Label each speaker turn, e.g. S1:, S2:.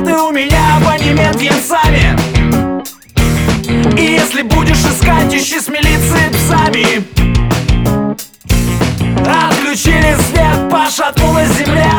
S1: ты у меня абонемент венцами. И если будешь искать, ищи с милицией псами. Отключили свет, пошатнулась земля.